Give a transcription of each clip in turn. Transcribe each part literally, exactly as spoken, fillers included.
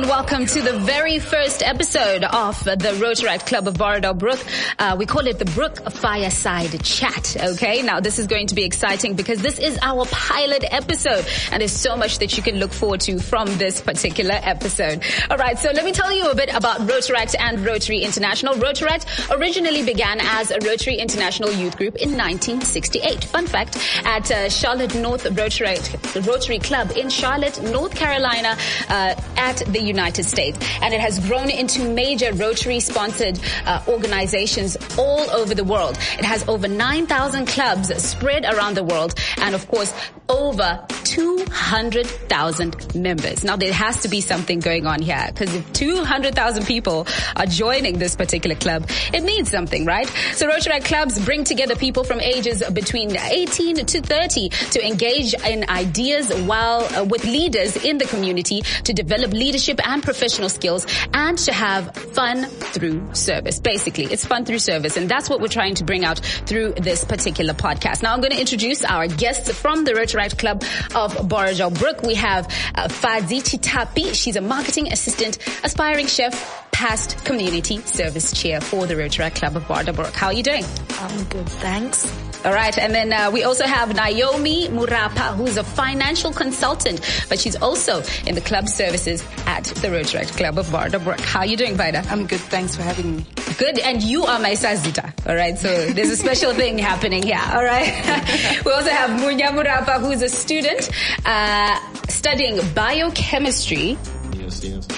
and welcome to the very first episode of the Rotaract Club of Barada-Brook. Uh, we call it the Brook Fireside Chat, okay? Now, this is going to be exciting because this is our pilot episode, and there's so much that you can look forward to from this particular episode. All right, so let me tell you a bit about Rotaract and Rotary International. Rotaract originally began as a Rotary International youth group in nineteen sixty-eight. Fun fact, at uh, Charlotte North Rotaract, Rotary Club in Charlotte, North Carolina, uh, at the United States. And it has grown into major Rotary-sponsored uh, organizations all over the world. It has over nine thousand clubs spread around the world, and of course, over two hundred thousand members. Now, there has to be something going on here, because if two hundred thousand people are joining this particular club, it means something, right? So Rotaract clubs bring together people from ages between eighteen to thirty to engage in ideas while uh, with leaders in the community, to develop leadership and professional skills, and to have fun through service. Basically, it's fun through service, and that's what we're trying to bring out through this particular podcast. Now, I'm going to introduce our guests from the Rotaract Club of Barada-Brook. We have uh, Fazi Chitapi. She's a marketing assistant, aspiring chef, past community service chair for the Rotaract Club of Barada-Brook. How are you doing? I'm good, thanks. All right, and then uh, we also have Naomi Murapa, who's a financial consultant, but she's also in the club services at the Rotaract Club of Barada-Brook. How are you doing, Vida? I'm good, thanks for having me. Good, and you are my Sazita, all right? So there's a special thing happening here, all right? We also have Munya Murapa, who's a student uh, studying biochemistry. Yes, yes.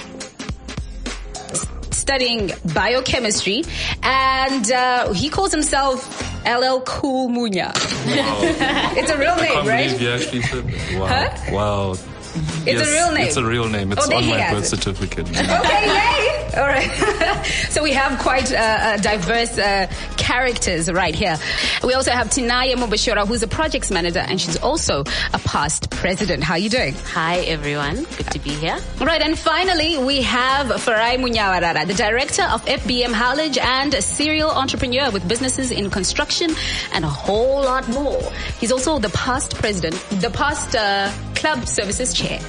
Studying biochemistry, and uh, he calls himself L L Cool Munya. Wow. It's a real name, I can't right? believe you actually said that. Wow. Huh? Wow. It's yes, a real name. It's a real name. It's oh, on my birth birth certificate. Okay, yay! All right. So we have quite uh, uh, diverse uh, characters right here. We also have Tinaya Mubashira, who's a projects manager, and she's also a past president. How are you doing? Hi, everyone. Good to be here. All right, and finally, we have Farai Munyawarara, the director of F B M Howledge and a serial entrepreneur with businesses in construction and a whole lot more. He's also the past president, the past uh, club services chair.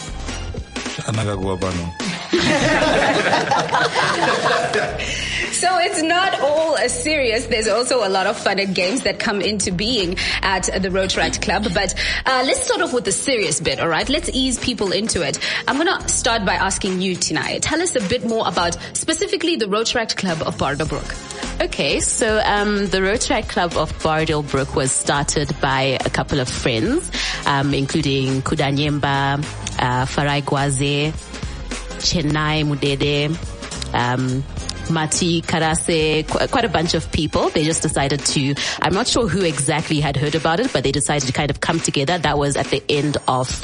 So it's not all uh, serious. There's also a lot of fun and games that come into being at the Rotaract Club. But uh, let's start off with the serious bit, all right? Let's ease people into it. I'm going to start by asking you, Tinaya. Tell us a bit more about specifically the Rotaract Club of Barada-Brook. Okay, so um, the Rotaract Club of Barada-Brook was started by a couple of friends, um, including Kudanyemba, uh, Farai Gwaze, Chennai Mudede, um, Mati Karase, qu- quite a bunch of people. They just decided to, I'm not sure who exactly had heard about it, but they decided to kind of come together. That was at the end of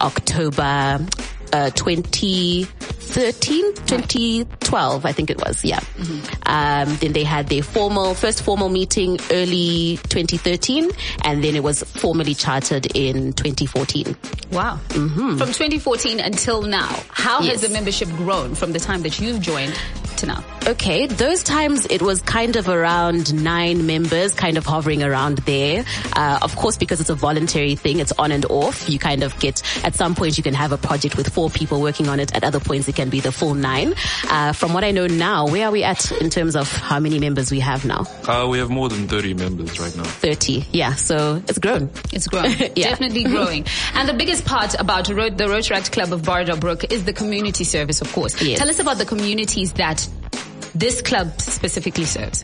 October uh, twenty thirteen, twenty twelve, I think it was, yeah. Mm-hmm. Um, then they had their formal, first formal meeting early twenty thirteen, and then it was formally chartered in twenty fourteen. Wow. Mm-hmm. From twenty fourteen until now, how Yes. has the membership grown from the time that you've joined to now? Okay, those times it was kind of around nine members, kind of hovering around there. Uh, of course, because it's a voluntary thing, it's on and off. You kind of get, at some point you can have a project with four people working on it. At other points it can be the full nine. Uh, from what I know now, where are we at in terms of how many members we have now? Uh, we have more than thirty members right now. thirty, yeah. So it's grown. It's grown. Yeah. Definitely growing. And the biggest part about Ro- the Rotaract Club of Barada-Brook is the community service, of course. Yes. Tell us about the communities that this club specifically serves.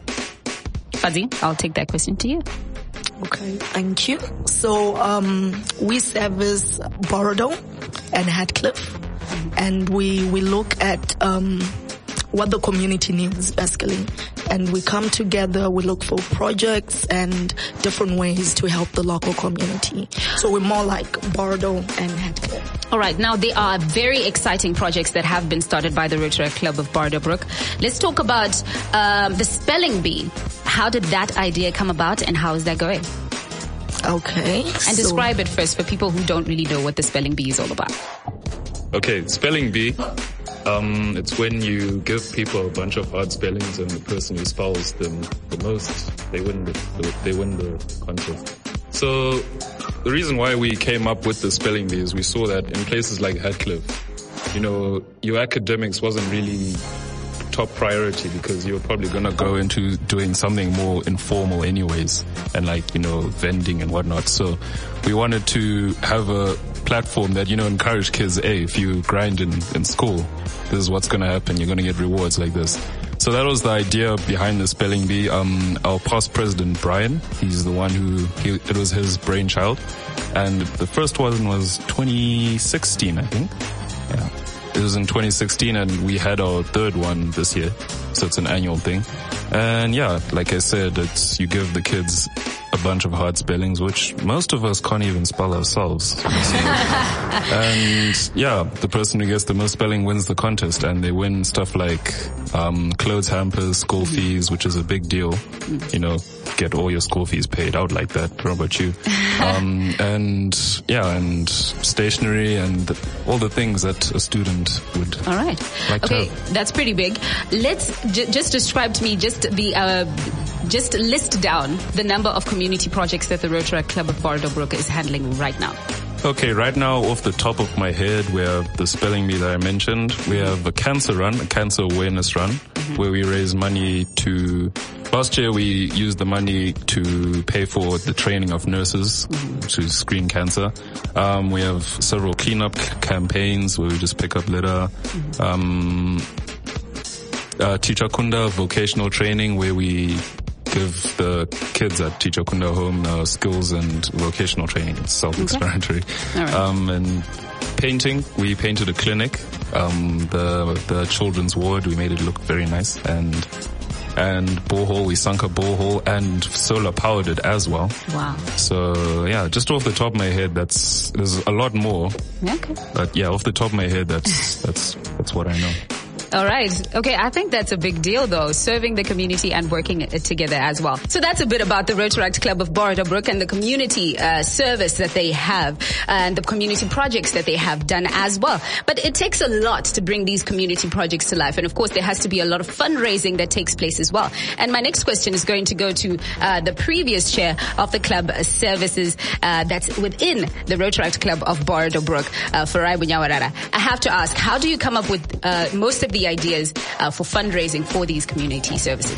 Fazi, I'll take that question to you. Okay, thank you. So, um, we service Barado and Hatcliffe, and we, we look at, um, what the community needs, basically. And we come together, we look for projects and different ways to help the local community. So we're more like Bardo and Hatcliffe. All right. Now, there are very exciting projects that have been started by the Rotaract Club of Barada-Brook. Let's talk about um, the spelling bee. How did that idea come about, and how is that going? Okay. And so describe it first for people who don't really know what the spelling bee is all about. Okay, spelling bee. Um, it's when you give people a bunch of hard spellings, and the person who spells them the most, they win the, the they win the contest. So the reason why we came up with the spelling bee is we saw that in places like Hatcliffe, you know, your academics wasn't really top priority because you're probably going to go into doing something more informal anyways, and like, you know, vending and whatnot. So we wanted to have a platform that, you know, encourage kids, hey, if you grind in, in school, this is what's going to happen. You're going to get rewards like this. So that was the idea behind the spelling bee. Um, our past president, Brian, he's the one who, he, it was his brainchild. And the first one was twenty sixteen, I think. Yeah. It was in twenty sixteen, and we had our third one this year. So it's an annual thing. And yeah, like I said, it's, you give the kids a bunch of hard spellings, which most of us can't even spell ourselves. And yeah, the person who gets the most spelling wins the contest, and they win stuff like, um, clothes hampers, school fees, which is a big deal. You know, get all your school fees paid out like that. What about you? Um, and yeah, and stationery and all the things that a student would. All right. Like Okay. to have. That's pretty big. Let's j- just describe to me just the, uh, just list down the number of community projects that the Rotaract Club of Borodobrook is handling right now. Okay, right now, off the top of my head, we have the spelling bee that I mentioned. We have a cancer run, a cancer awareness run, mm-hmm. where we raise money to, last year we used the money to pay for the training of nurses mm-hmm. to screen cancer. Um, we have several cleanup campaigns where we just pick up litter. Mm-hmm. Um, uh, Teacher Kunda vocational training where we give the kids at Teacher Kunda Home uh, skills and vocational training. It's self-explanatory. Okay. All right. Um, and painting, we painted a clinic, um, the the children's ward. We made it look very nice. And and borehole, we sunk a borehole and solar powered it as well. Wow. So yeah, just off the top of my head, that's there's a lot more. Okay. But yeah, off the top of my head, that's that's that's what I know. All right. Okay, I think that's a big deal, though, serving the community and working together as well. So that's a bit about the Rotaract Club of Borodobrook and the community uh, service that they have and the community projects that they have done as well. But it takes a lot to bring these community projects to life. And, of course, there has to be a lot of fundraising that takes place as well. And my next question is going to go to uh, the previous chair of the club services uh, that's within the Rotaract Club of Borodobrook, uh, Farai Bunyawarara. I have to ask, how do you come up with uh, most of the ideas uh, for fundraising for these community services?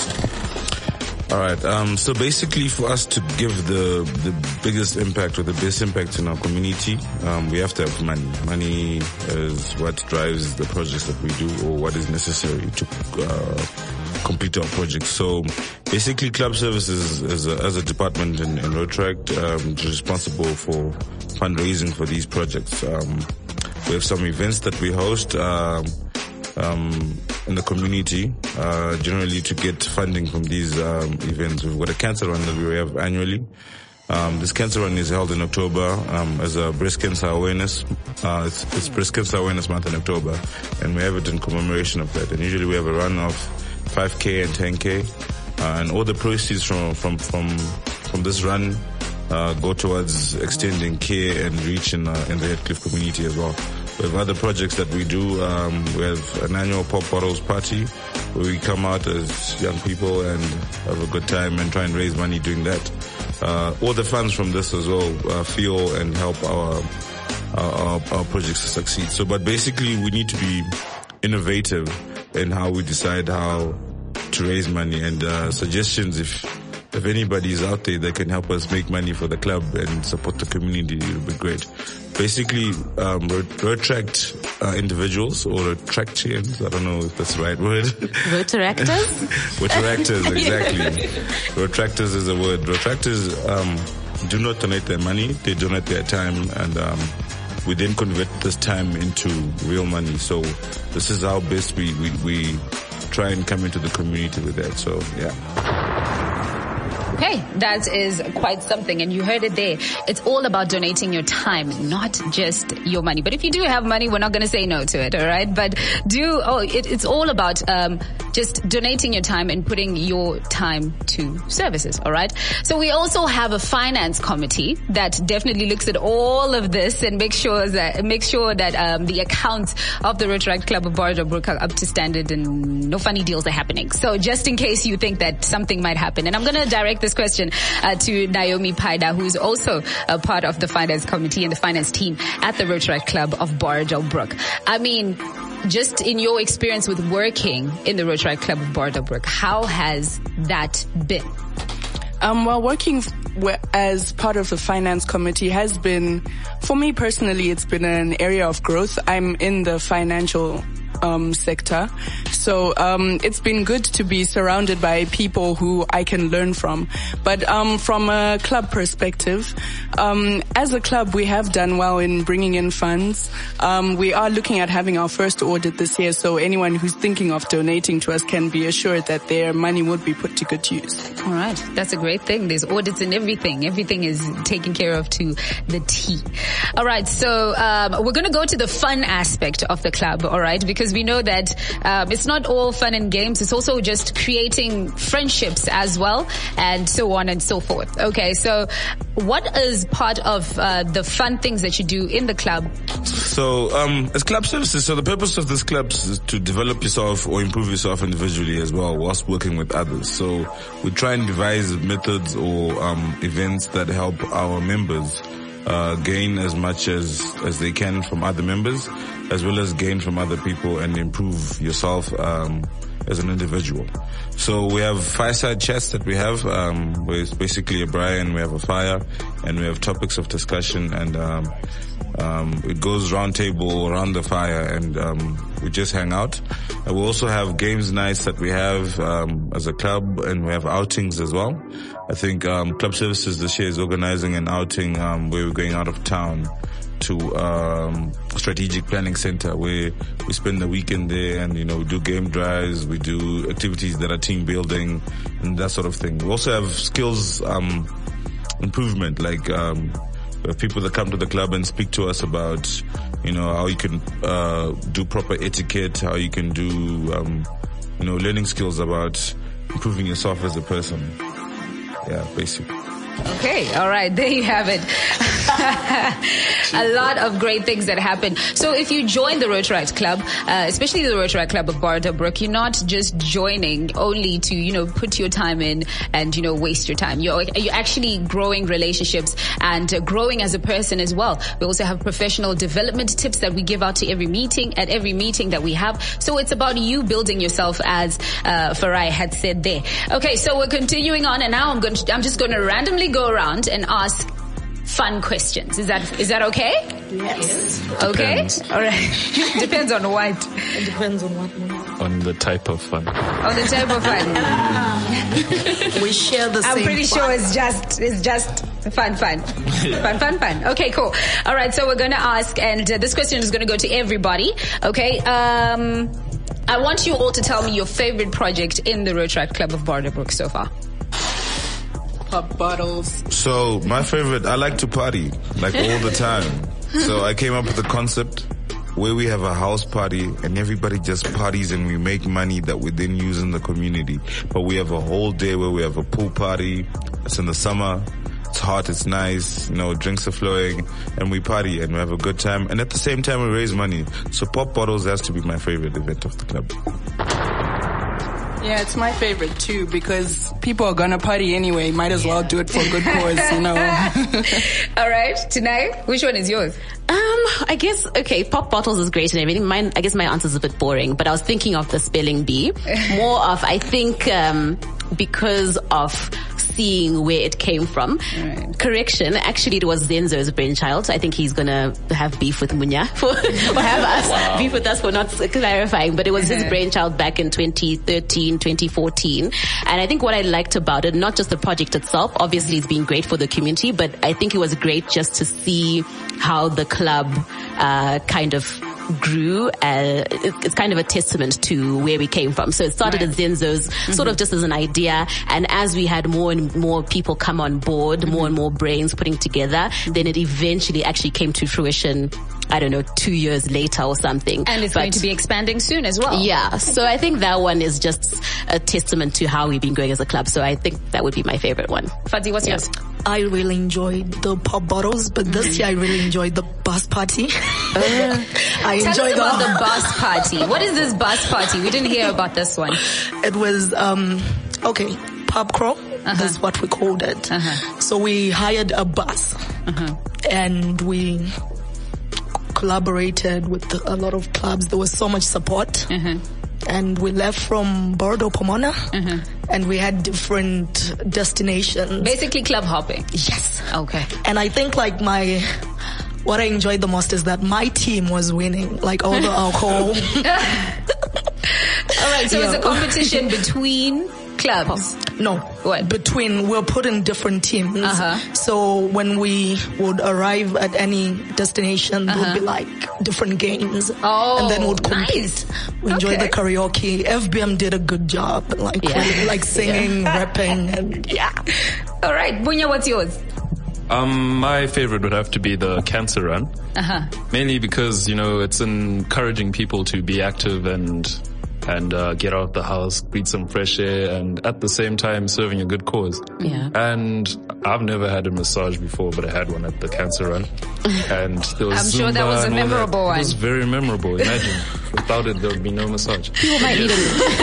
All right. Um, so basically, for us to give the the biggest impact or the best impact in our community, um, we have to have money. Money is what drives the projects that we do, or what is necessary to uh, complete our projects. So basically, club services as a, as a department in, in Rotaract um, is responsible for fundraising for these projects. Um, we have some events that we host. Um, Um, in the community, uh, generally to get funding from these um, events. We've got a cancer run that we have annually. Um, this cancer run is held in October um, as a breast cancer awareness. Uh, it's, it's breast cancer awareness month in October, and we have it in commemoration of that. And usually we have a run of five K and ten K, uh, and all the proceeds from from from from this run uh, go towards extending care and reach in uh, in the Heathcliff community as well. We have other projects that we do. Um, we have an annual Pop Bottles party where we come out as young people and have a good time and try and raise money doing that. Uh, all the funds from this as well uh, fuel and help our, our our projects to succeed. So, but basically, we need to be innovative in how we decide how to raise money, and uh, suggestions if. If anybody is out there that can help us make money for the club and support the community, it would be great. Basically, um, Rotaract uh, individuals or Rotaractians, I don't know if that's the right word. Rotaractors? Rotaractors, exactly. Rotaractors is a word. Rotaractors um, do not donate their money, they donate their time, and um, we then convert this time into real money. So this is how best we, we, we try and come into the community with that. So, yeah. Okay, that is quite something, and you heard it there. It's all about donating your time, not just your money. But if you do have money, we're not going to say no to it, all right? But do, oh, it, it's all about um just donating your time and putting your time to services. All right. So we also have a finance committee that definitely looks at all of this and makes sure that makes sure that um, the accounts of the Rotaract Club of Barderbrug are up to standard and no funny deals are happening. So just in case you think that something might happen, and I'm going to direct this question uh, to Naomi Paida, who's also a part of the finance committee and the finance team at the Rotaract Club of Barderbrug. I mean, just in your experience with working in the Rotaract Club of Barderbrug, how has that been? Um, well, working f- as part of the finance committee has been, for me personally, it's been an area of growth. I'm in the financial um sector, so um it's been good to be surrounded by people who I can learn from. But um from a club perspective, um as a club we have done well in bringing in funds. Um we are looking at having our first audit this year, so anyone who's thinking of donating to us can be assured that their money would be put to good use. All right, that's a great thing. There's audits and everything. Everything is taken care of to the T. All right, so um we're going to go to the fun aspect of the club, all right, because we know that um, it's not all fun and games. It's also just creating friendships as well, and so on and so forth. Okay, so what is part of uh, the fun things that you do in the club? So, um, as club services, so the purpose of this club is to develop yourself or improve yourself individually as well, whilst working with others. So we try and devise methods or um, events that help our members uh, gain as much as, as they can from other members, as well as gain from other people and improve yourself um, as an individual. So we have fireside chats that we have, um, where it's basically a braai and we have a fire and we have topics of discussion, and um, um, it goes round table around the fire, and um, we just hang out. And we also have games nights that we have um, as a club, and we have outings as well. I think um, Club Services this year is organizing an outing um, where we're going out of town to um strategic planning center, where we spend the weekend there, and you know we do game drives, we do activities that are team building and that sort of thing. We also have skills um improvement, like um we have people that come to the club and speak to us about you know how you can uh do proper etiquette, how you can do um you know learning skills about improving yourself as a person. Yeah, basically. Okay, all right, there you have it. A lot of great things that happen. So if you join the Rotaract Club, uh, especially the Rotaract Club of Barderbrug, you're not just joining only to, you know, put your time in and, you know, waste your time. You're, you're actually growing relationships and uh, growing as a person as well. We also have professional development tips that we give out to every meeting, at every meeting that we have. So it's about you building yourself, as uh, Farai had said there. Okay, so we're continuing on, and now I'm going to, I'm just going to randomly go around and ask fun questions. Is that is that okay? Yes. Okay. Depends. All right. Depends on what. It depends on what. On the type of fun. On the type of fun. We share the I'm same pretty fun. sure it's just it's just fun, fun, fun, fun, fun. Okay, cool. All right. So we're gonna ask, and uh, this question is gonna go to everybody. Okay. Um, I want you all to tell me your favorite project in the Rotaract Club of Barderbrug so far. Pop bottles. So my favorite, I like to party, like all the time. So I came up with a concept where we have a house party and everybody just parties and we make money that we then use in the community. But we have a whole day where we have a pool party. It's in the summer. It's hot, it's nice, you know, drinks are flowing, and we party and we have a good time. And at the same time, we raise money. So pop bottles has to be my favorite event of the club. Yeah, it's my favorite too, because people are gonna party anyway. Might as well do it for a good cause, you know. All right, tonight, which one is yours? Um, I guess, okay, pop bottles is great and everything. Mine, I guess my answer is a bit boring, but I was thinking of the spelling bee. More of, I think, um, because of seeing where it came from. Right. Correction, actually it was Zenzo's brainchild. I think he's gonna have beef with Munya for, or have us wow. beef with us for not clarifying, but it was his brainchild back in twenty thirteen, twenty fourteen. And I think what I liked about it, not just the project itself, obviously it's been great for the community, but I think it was great just to see how the club, uh, kind of grew, uh, it, it's kind of a testament to where we came from. So it started Right. at Zenzo's mm-hmm. sort of just as an idea. And as we had more and more people come on board, mm-hmm. more and more brains putting together, then it eventually actually came to fruition, I don't know, two years later or something. And it's But going to be expanding soon as well. yeah, so I think that one is just a testament to how we've been going as a club. So I think that would be my favorite one. Fadzi, what's Yeah. yours? I really enjoyed the pop bottles, but this year I really enjoyed the bus party. I Tell us enjoyed about the, the bus party. What is this bus party? We didn't hear about this one. It was, um, okay, pub crawl. Uh-huh. That's what we called it. Uh-huh. So we hired a bus Uh-huh. and we collaborated with a lot of clubs. There was so much support. Uh-huh. And we left from Bordeaux, Pomona, Uh-huh. and we had different destinations. Basically club hopping. Yes. Okay. And I think like my, what I enjoyed the most is that my team was winning, like all the alcohol. All right. So Yeah. it's a competition between clubs. No. What? Between, we're put in different teams. Uh-huh. So when we would arrive at any destination, there Uh-huh. would be like different games. Oh, and then we'd compete. nice. We enjoyed Okay. the karaoke. F B M did a good job, like, Yeah. really, like singing, rapping, and yeah. All right. Bunya, what's yours? Um, my favorite would have to be the cancer run. Uh-huh. Mainly because, you know, it's encouraging people to be active and and uh, get out of the house, breathe some fresh air, and at the same time serving a good cause. Yeah. And I've never had a massage before, but I had one at the cancer run. And there was I'm sure that Zumba was a and all memorable that. It one. was very memorable. Imagine. Without it, there would be no massage. People might need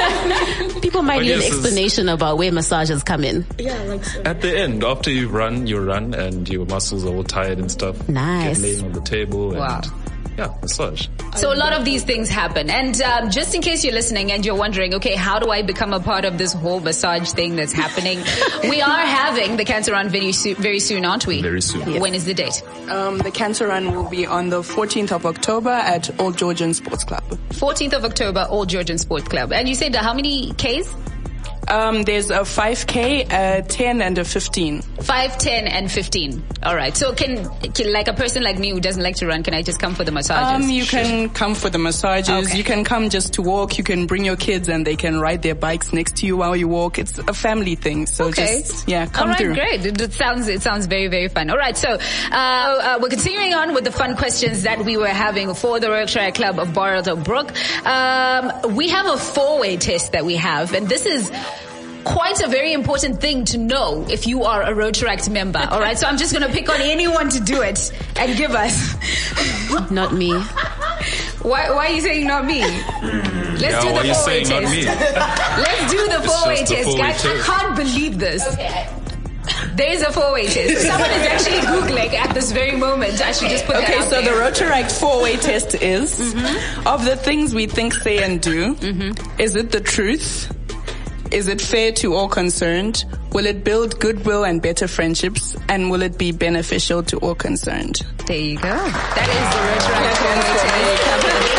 an, people might I need an guess it's- explanation about where massages come in. Yeah, like so. At the end, after you run, you run, and your muscles are all tired and stuff. Nice. Get laying on the table. And Wow. yeah, massage. So a lot of these things happen. And um, just in case you're listening and you're wondering, okay, how do I become a part of this whole massage thing that's happening? We are having the Cancer Run very, soo- very soon, aren't we? Very soon. Yes. When is the date? Um, the Cancer Run will be on the fourteenth of October at Old Georgian Sports Club. fourteenth of October, Old Georgian Sport Club. And you said uh, how many Ks? Um, there's a five K, a ten, and a fifteen. Five, ten, and fifteen. All right. So can, can, like a person like me who doesn't like to run, can I just come for the massages? Um, you can come for the massages. Okay. You can come just to walk. You can bring your kids and they can ride their bikes next to you while you walk. It's a family thing. So Okay. just, yeah, come All right, through. great. It, it sounds it sounds very very fun. All right, so uh, uh, we're continuing on with the fun questions that we were having for the Rotary Club of Boreldale-Brook. Um, we have a four-way test that we have, and this is quite a very important thing to know if you are a Rotaract member. All right, so I'm just going to pick on anyone to do it and give us. Not me. Why, why are you saying not me? Let's Yeah, do why are the you four-way saying not test. me? Let's do the four-way just the test, four-way guys. I test. can't believe this. There is a four-way test. Someone is actually Googling at this very moment. I should just put that Okay, out so the there. Rotaract four-way test is, Mm-hmm. of the things we think, say, and do, is it the truth? Is it fair to all concerned? Will it build goodwill and better friendships? And will it be beneficial to all concerned? There you go. That is the Rotaract four-way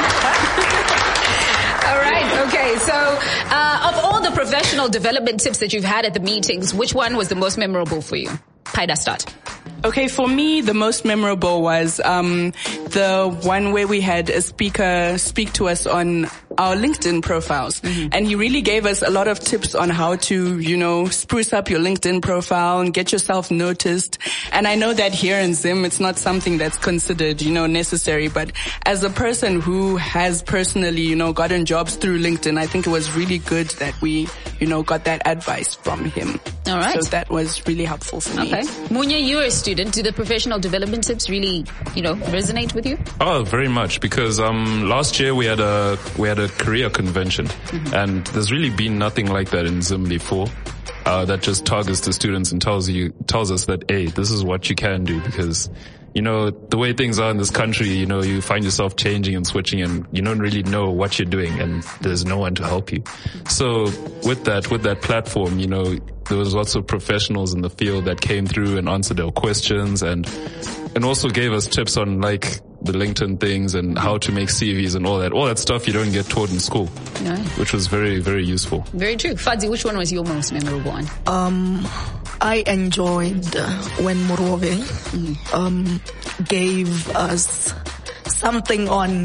test. All right. Okay. So, uh, of all the professional development tips that you've had at the meetings, which one was the most memorable for you? Paida, start. Okay, for me, the most memorable was um, the one where we had a speaker speak to us on our LinkedIn profiles. Mm-hmm. And he really gave us a lot of tips on how to, you know, spruce up your LinkedIn profile and get yourself noticed. And I know that here in Zim, it's not something that's considered, you know, necessary. But as a person who has personally, you know, gotten jobs through LinkedIn, I think it was really good that we, you know, got that advice from him. All right. So that was really helpful for me. Okay. Munya, you're a student. Do the professional development tips really, you know, resonate with you? Oh, very much, because um last year we had a we had a career convention, mm-hmm. and there's really been nothing like that in Zim before. Uh, that just targets the students and tells you tells us that, hey, this is what you can do, because you know the way things are in this country, you know, you find yourself changing and switching, and you don't really know what you're doing, and there's no one to help you. So with that with that platform, you know, there was lots of professionals in the field that came through and answered our questions, and and also gave us tips on like the LinkedIn things and how to make C Vs and all that. All that stuff you don't get taught in school, No. which was very, very useful. Very true. Fadzi, which one was your most memorable one? Um, I enjoyed uh, when Morove um, gave us something on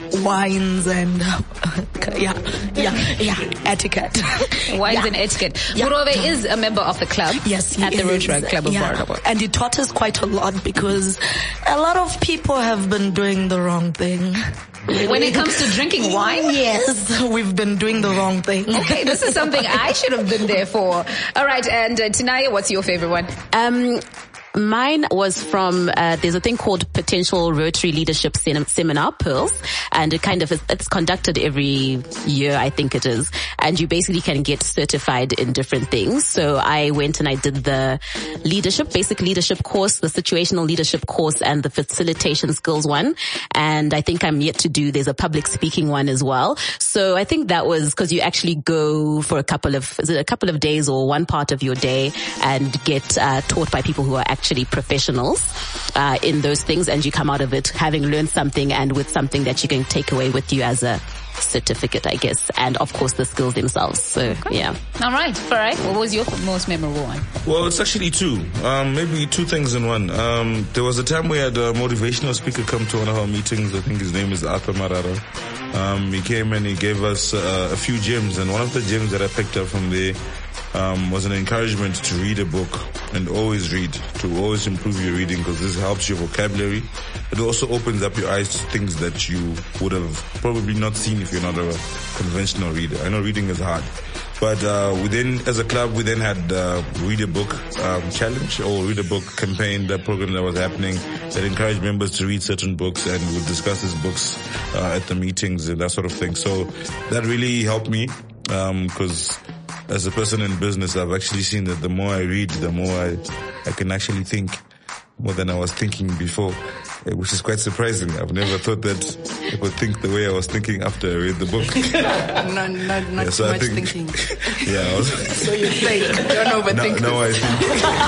wines and uh, yeah, yeah, yeah, etiquette. Wines yeah. and etiquette. Yeah. Murove is a member of the club. Yes, he at the is. Rotary Club of yeah. Bardo. And he taught us quite a lot because a lot of people have been doing the wrong thing. When it comes to drinking wine? Yes, we've been doing the wrong thing. Okay, this is something I should have been there for. All right, and uh, Tinaya, what's your favorite one? Um, Mine was from, uh, there's a thing called Potential Rotary Leadership Sem- Seminar, Pearls, and it kind of is, it's conducted every year, I think it is, and you basically can get certified in different things. So I went and I did the leadership, basic leadership course, the situational leadership course, and the facilitation skills one, and I think I'm yet to do, there's a public speaking one as well. So I think that was, cause you actually go for a couple of, is it a couple of days or one part of your day and get uh, taught by people who are actually actually professionals uh, in those things, and you come out of it having learned something and with something that you can take away with you as a certificate, I guess, and of course the skills themselves. So okay. yeah. All right, Farai, what was your most memorable one? Well, it's actually two, um, maybe two things in one. Um, there was a time we had a motivational speaker come to one of our meetings. I think his name is Arthur Marara. Um, he came and he gave us uh, a few gems, and one of the gems that I picked up from there Um, was an encouragement to read a book and always read, to always improve your reading, because this helps your vocabulary. It also opens up your eyes to things that you would have probably not seen if you're not a conventional reader. I know reading is hard, but uh, within as a club, we then had uh, read a book um, challenge or read a book campaign, that program that was happening that encouraged members to read certain books, and we would discuss these books uh, at the meetings and that sort of thing. So that really helped me because. Um, As a person in business, I've actually seen that the more I read, the more I, I can actually think more than I was thinking before, which is quite surprising. I've never thought that I could think the way I was thinking after I read the book. not not, not yeah, so too much think, thinking. Yeah. I was, so you think, don't overthink. No, no, I think.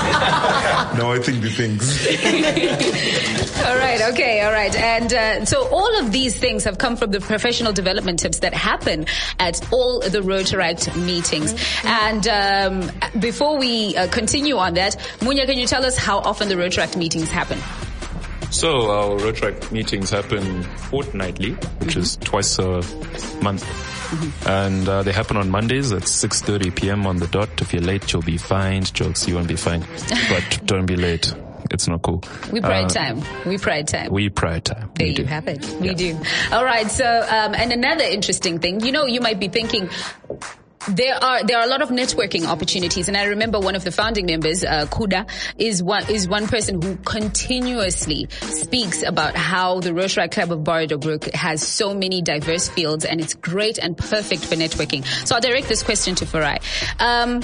No, I think the things. All right, okay, all right. And uh, so all of these things have come from the professional development tips that happen at all the Rotaract meetings. And um, before we uh, continue on that, Munya, can you tell us how often the Rotaract meetings happen? So our Rotaract meetings happen fortnightly, which mm-hmm. is twice a month. Mm-hmm. And uh, they happen on Mondays at six thirty p.m. on the dot. If you're late, you'll be fined. Jokes, you won't be fined. But don't be late. It's not cool. We pride uh, time. We pride time. We pride time. There we you do. have it. We yeah. do. All right. So, um, and another interesting thing, you know, you might be thinking, There are there are a lot of networking opportunities, and I remember one of the founding members, uh, Kuda, is one is one person who continuously speaks about how the Rotaract Club of Bardo-Brook has so many diverse fields, and it's great and perfect for networking. So I'll direct this question to Farai. Um,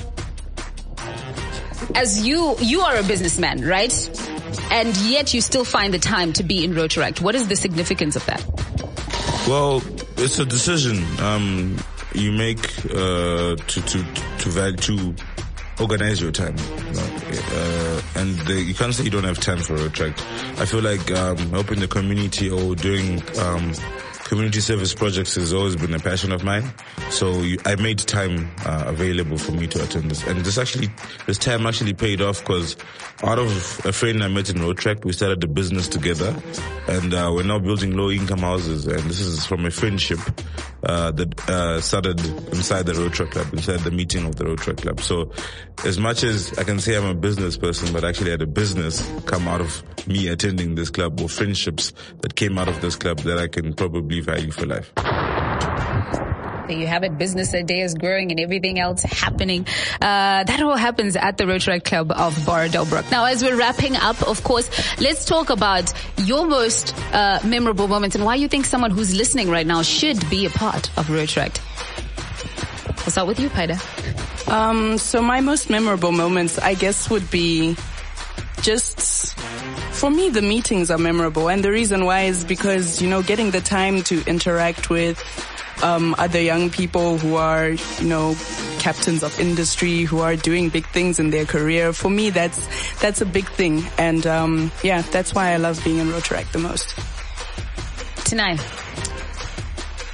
as you you are a businessman, right? And yet you still find the time to be in Rotaract. What is the significance of that? Well, it's a decision. Um, you make uh, to to to value, to organize your time, you know? uh, and the, you can't say you don't have time for Rotaract. I feel like um, helping the community or doing um, community service projects has always been a passion of mine. So you, I made time uh, available for me to attend this, and this actually this time actually paid off because out of a friend I met in Rotaract, we started a business together, and uh, we're now building low-income houses. And this is from a friendship uh, that uh, started inside the Rotaract Club, inside the meeting of the Rotaract Club. So, as much as I can say I'm a business person, but actually I had a business come out of me attending this club, or friendships that came out of this club that I can probably value for life. There you have it. Business a day is growing and everything else happening. Uh, that all happens at the Rotaract Club of Bardo-Brook. Now, as we're wrapping up, of course, let's talk about your most uh, memorable moments and why you think someone who's listening right now should be a part of Rotaract. We'll start with you, Paida. Um, so my most memorable moments, I guess, would be just... For me, the meetings are memorable, and the reason why is because, you know, getting the time to interact with um other young people who are, you know, captains of industry, who are doing big things in their career. For me, that's that's a big thing, and um yeah, that's why I love being in Rotaract the most. Tonight.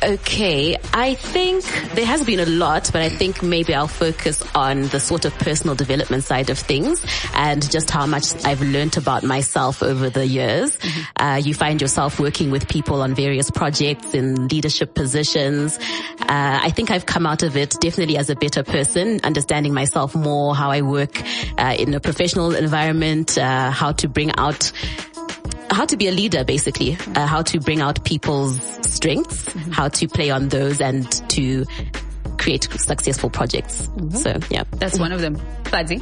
Okay, I think there has been a lot, but I think maybe I'll focus on the sort of personal development side of things and just how much I've learned about myself over the years. Mm-hmm. Uh, you find yourself working with people on various projects in leadership positions. Uh, I think I've come out of it definitely as a better person, understanding myself more, how I work uh, in a professional environment, uh, how to bring out how to be a leader, basically, uh, how to bring out people's strengths, mm-hmm. how to play on those and to create successful projects. Mm-hmm. So, yeah. That's one of them. Fadzi?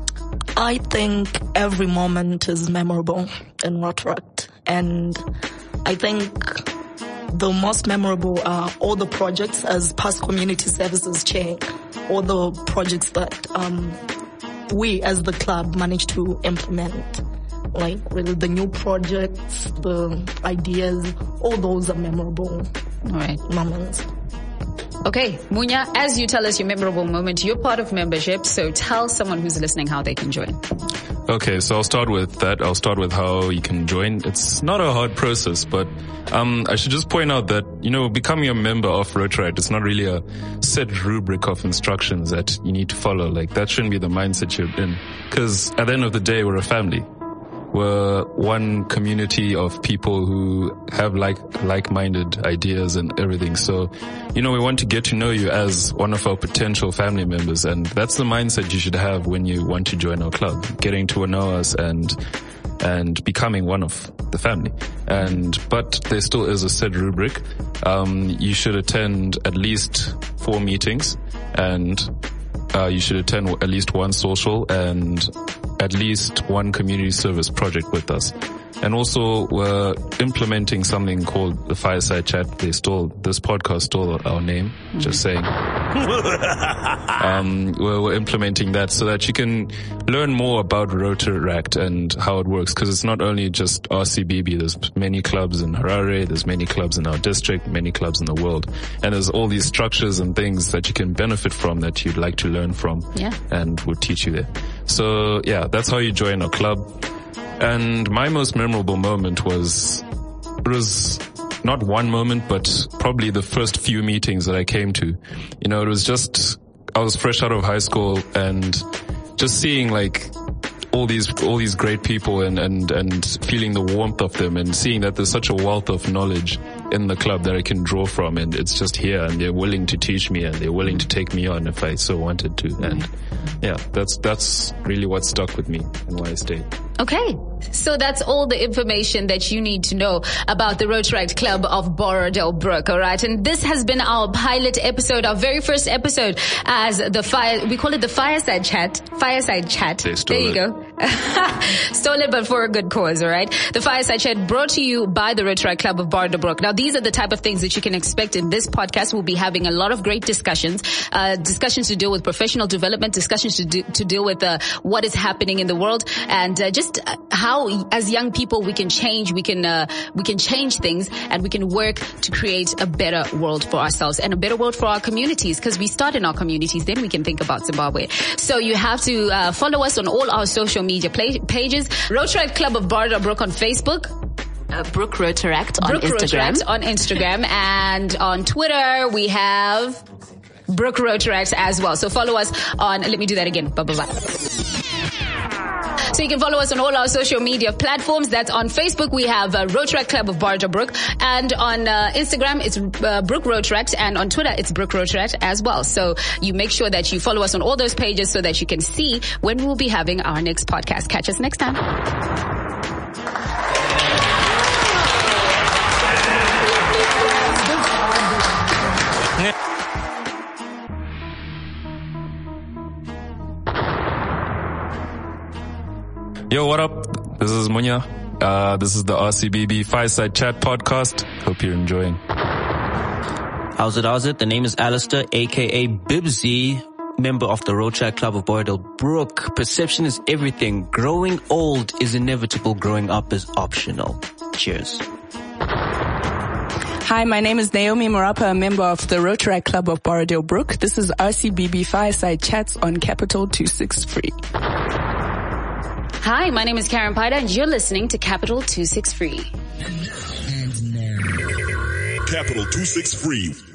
I think every moment is memorable in Rotaract. And I think the most memorable are all the projects as past community services chair, all the projects that um, we as the club managed to implement. Like really the new projects, the ideas, all those are memorable all right. moments. Okay, Munya, as you tell us your memorable moment, you're part of membership, so tell someone who's listening how they can join. Okay, so I'll start with that. I'll start with how you can join. It's not a hard process, but um I should just point out that, you know, becoming a member of Rotaract, it's not really a set rubric of instructions that you need to follow. Like, that shouldn't be the mindset you're in. Because at the end of the day, we're a family. We're one community of people who have like, like-minded ideas and everything. So, you know, we want to get to know you as one of our potential family members. And that's the mindset you should have when you want to join our club. Getting to know us and, and becoming one of the family. And, but there still is a set rubric. Um, you should attend at least four meetings and, uh, you should attend at least one social and at least one community service project with us. And also, we're implementing something called the Fireside Chat. They stole, this podcast stole our name, mm-hmm. just saying. um, we're, we're implementing that so that you can learn more about Rotaract and how it works. Cause it's not only just R C B B. There's many clubs in Harare. There's many clubs in our district, many clubs in the world. And there's all these structures and things that you can benefit from that you'd like to learn from. Yeah. And we'll teach you there. So yeah, that's how you join our club. And my most memorable moment was, it was not one moment, but probably the first few meetings that I came to. You know, it was just, I was fresh out of high school and just seeing like all these, all these great people and, and, and feeling the warmth of them and seeing that there's such a wealth of knowledge in the club that I can draw from, and it's just here and they're willing to teach me and they're willing to take me on if I so wanted to. And yeah, that's, that's really what stuck with me and why I stayed. Okay. So that's all the information that you need to know about the Rotaract Club of Boredelbrook, all right? And this has been our pilot episode, our very first episode as the fire, we call it the Fireside Chat. Fireside Chat. They stole there you it. go. Stole it, but for a good cause, all right? The Fireside Chat brought to you by the Rotaract Club of Boredelbrook. Now, these are the type of things that you can expect in this podcast. We'll be having a lot of great discussions, uh, discussions to deal with professional development, discussions to do, to deal with uh, what is happening in the world, and uh, just uh, how as young people we can change, we can uh, we can change things, and we can work to create a better world for ourselves and a better world for our communities, because we start in our communities, then we can think about Zimbabwe. So you have to uh, follow us on all our social media play- pages. Rotaract Club of Boredelbrook on Facebook. Uh, Brook Rotaract on Brook Instagram. Rotaract on Instagram. And on Twitter we have Brook Rotaract as well. So follow us on, let me do that again. Bye bye bye. So you can follow us on all our social media platforms. That's on Facebook. We have uh, Rotaract Club of Boredelbrook. And on uh, Instagram, it's uh, Brook Rotaract. And on Twitter, it's Brook Rotaract as well. So you make sure that you follow us on all those pages so that you can see when we'll be having our next podcast. Catch us next time. Yo, what up? This is Munya. Uh, this is the R C B B Fireside Chat podcast. Hope you're enjoying. How's it, how's it? The name is Alistair, aka Bibsy, member of the Rotaract Club of Boredelbrook. Perception is everything. Growing old is inevitable. Growing up is optional. Cheers. Hi, my name is Naomi Marapa, a member of the Rotaract Club of Boredelbrook. This is R C B B Fireside Chats on Capital two sixty-three. Hi, my name is Karen Paida, and you're listening to Capital two sixty-three. And now, Capital two six three.